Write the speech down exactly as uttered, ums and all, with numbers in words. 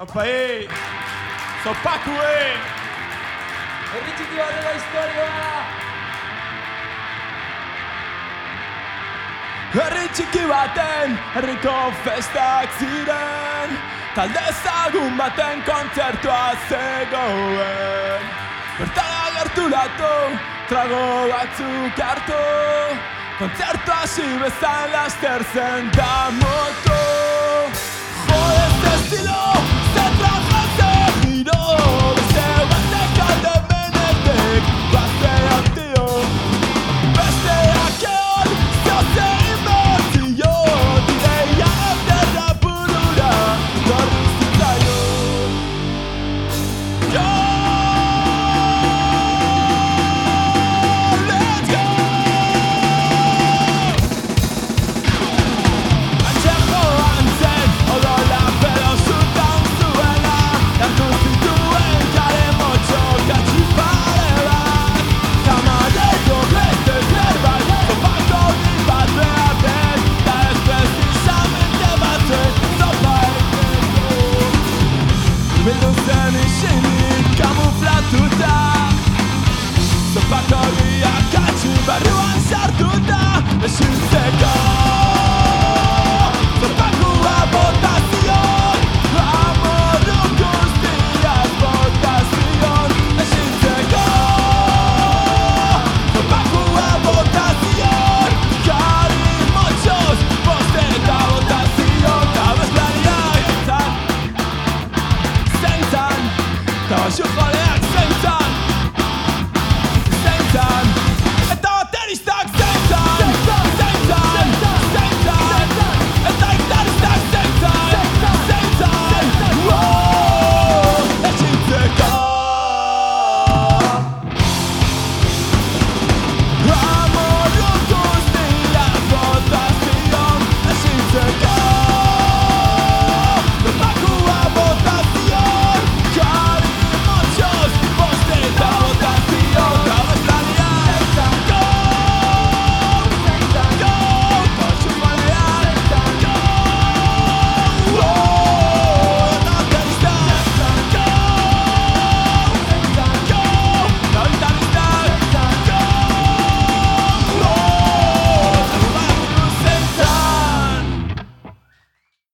Opa, ei! Zopakue! Herri txiki bateko historioa! Herri txiki baten, herriko festak ziren, talde ezagun baten kontzertua zegoen. Bertara gerturatu, trago batzuk hartu, kontzertua hasi bezan laster zen da moto. Jode este estilo, ze trajaze giro, beste batek alde menetek, batean tio, besteak egon, zoze inbertzio, direia ederra burura, dorri zitzaio. Yo! Bildu zen isilik kamuflatuta, zopako biak atxi barruan sartuta, esintzeko